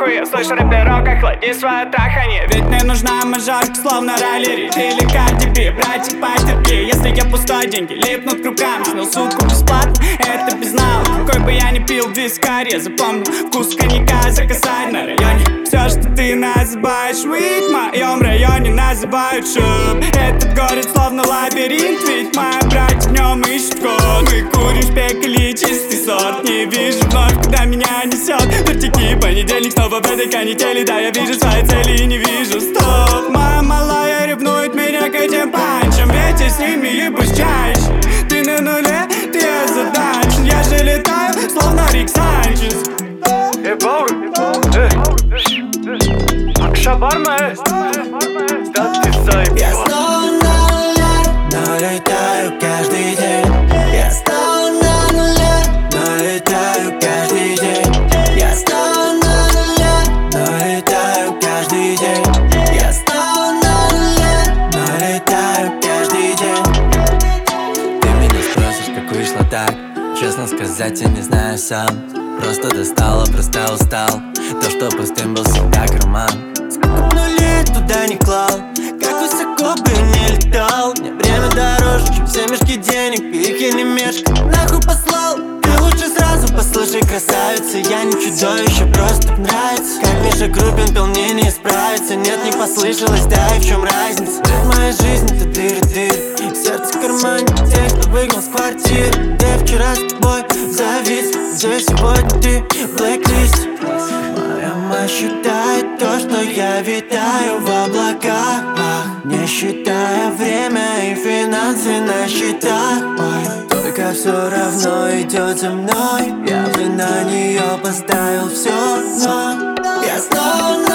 похуй, я слышу рэперок, охлади свое траханье. Ведь мне нужна мажорка, словно Райли или Карди Би. Братик, потерпи, если я пустой, деньги липнут к рукам. Снил суку бесплатно, это без налог. Какой бы я ни пил вискарь, я запомню вкус коньяка за косарь на районе. Все, что ты называешь weed, в моем районе называют шум. Этот город словно лабиринт, ведь мои братья в нем ищут код. Мы курим шпек или чистый сорт, не вижу вновь, куда меня несет. Вертики, понедельник снова в этой канители. Да, я вижу свои цели и не вижу стоп. Моя малая ревнует меня к этим панчам, ведь я с ними ебусь чаще. Ты на нуле, ты озадачен, я же летаю, словно Рик Санчес. Акша бар mı? Да ты заебал. Я снова на нуле, но летаю каждый день. Я снова на нуле, но летаю каждый день. Я снова на нуле, но летаю каждый день. Я снова на нуле, но летаю каждый день. Ты меня спросишь, как вышло так? Честно сказать, я не знаю сам. Просто достало, просто устал. То, что пустым был всегда карман. Сколько б нулей туда не клал, как высоко бы не летал. Мне время дороже, чем все мешки денег, их я не мешка нахуй послал. Ты лучше сразу послушай, красавица, я не чудовище, просто так нравится. Как Миша Крупин пел, мне не исправиться. Нет, не послышалось, да и в чем разница? В моей жизни ты дыры-дыры, сердце в кармане тех, кто выгнал с квартиры. Где вчера с тобой завис, где сегодня ты в блэк-листе. Моя мать считает то, что я витаю в облаках, не считая время и финансы на счетах. Ой, только все равно идет за мной. Я бы на нее поставил все, но я снова